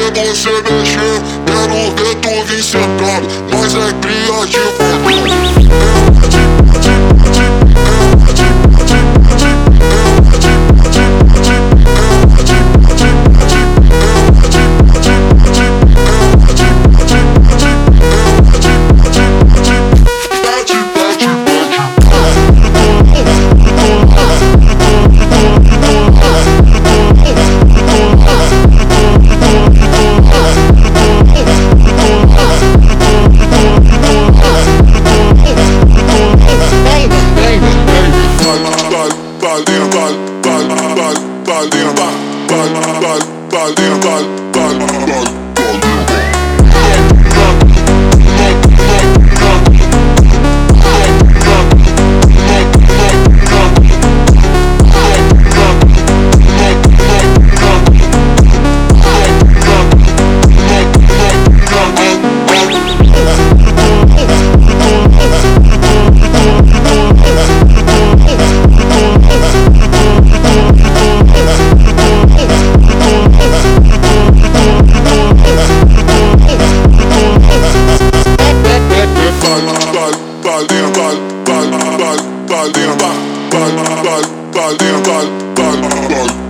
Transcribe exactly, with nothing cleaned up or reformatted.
ver você mexer, quero ver tu vir sentado, mas é criativo. Bal, bal, bal, bal, bal, bal, bal, bal, bal, bal, bal.